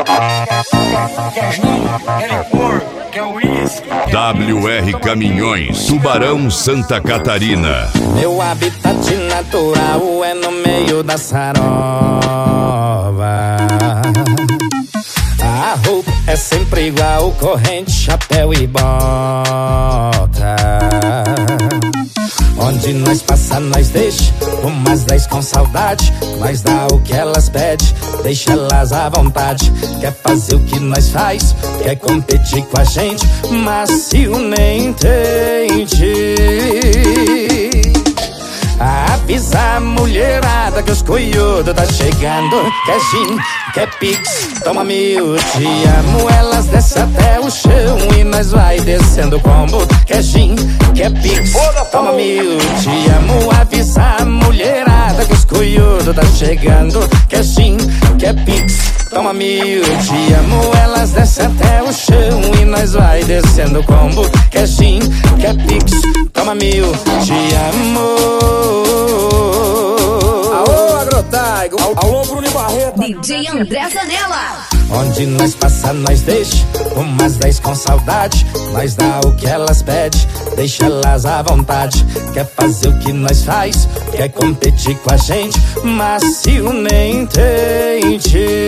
WR Caminhões, Tubarão, Santa Catarina. Meu habitat natural é no meio da sarova. A roupa é sempre igual, corrente, chapéu e bota. Onde nós passa, nós deixa umas 10 com saudade. Nós dá o que elas pedem, deixa elas à vontade. Quer fazer o que nós faz, quer competir com a gente, macio nem entende. Avisa a mulherada que os cunhudos tá chegando. Quer gin, quer pix, toma mil, te amo. Elas descem até o chão e nós vai descendo o combo. Quer gin, quer pix, toma mil, te amo. Avisa a mulherada que os cunhudos tá chegando. Quer gin, quer pix, toma mil, te amo. Elas descem até o chão e nós vai descendo o combo. Quer gin, quer pix, toma mil, te amo. Alô, Agrotaigo. Alô, Bruno Barreto. DJ André Zanella. Onde nós passa, nós deixa umas 10 com saudade. Nós dá o que elas pedem, deixa elas à vontade. Quer fazer o que nós faz, quer competir com a gente, macio nem entende.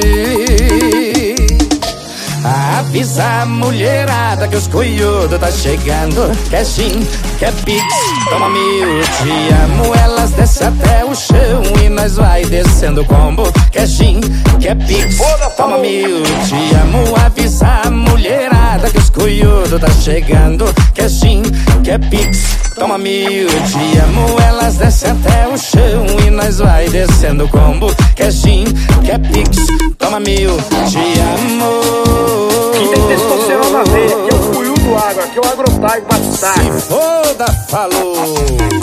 Avisa a mulherada que os cunhudos tá chegando. Quer gin, quer pix, toma mil, te amo. Elas descem até o chão e nós vai descendo o combo. Quer gin, quer pix, toma mil, te amo. Avisa a mulherada que os cunhudos tá chegando. Quer gin, quer pix, toma mil, te amo. Elas descem até o chão e nós vai descendo o combo. Quer gin, quer pix, toma mil, te amo. Quem tem testosterona na veia, aqui é o Cuiu do Agro, aqui é o Agrotaigo Batistar. Se foda, falou!